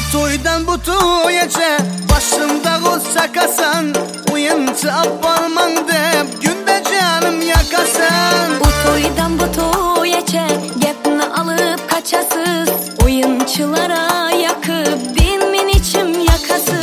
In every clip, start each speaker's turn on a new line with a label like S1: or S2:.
S1: toydan bu toyaca başımda kol çakasan, uyunca aparman dep günde canım yakasan.
S2: Bu toydan bu toyaca gepni alıp kaçasız, oyunçulara yakıp dinmin içim yakasız.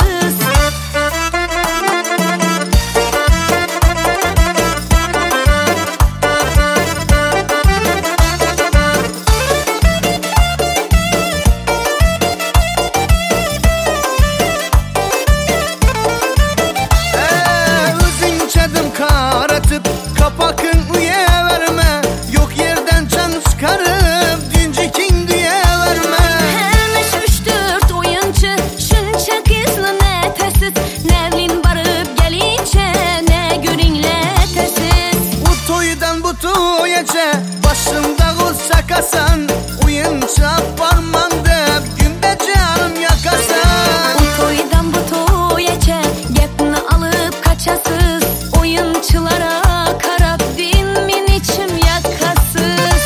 S1: Karatıp kapakın üye verme, yok yerden can çıkarıp dincikin diye verme.
S2: Helmiş 3-4 oyuncu şunca kızlı ne tesiz, nevlin barıp gelince ne görünletesiz.
S1: Bu toydan bu toyaca başımda kol çakasan, uyunca parman dep günde canım yakasan.
S2: Bu toydan bu toyaca gepni alıp kaçasız, oyunçulara karab dinmin içim yakasız.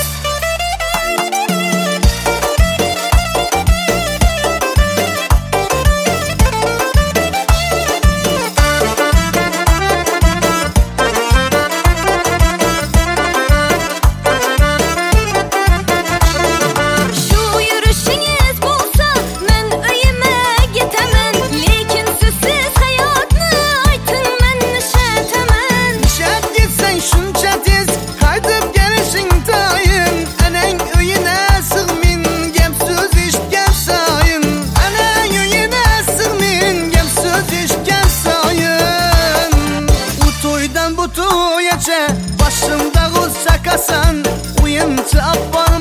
S2: Şu yürüyüşünüz bulsa men öyime gitemem, lekin sizsiz hayatını aytın men nişetemen.
S1: Nişet gitsen şunca tez kaydıp gelişin dayın, enen öyine sığmin gem söz işken sayın. Enen öyine sığmin gem söz işken sayın. Bu toydan bu toyaca başımda kol çakasan, uyunca apar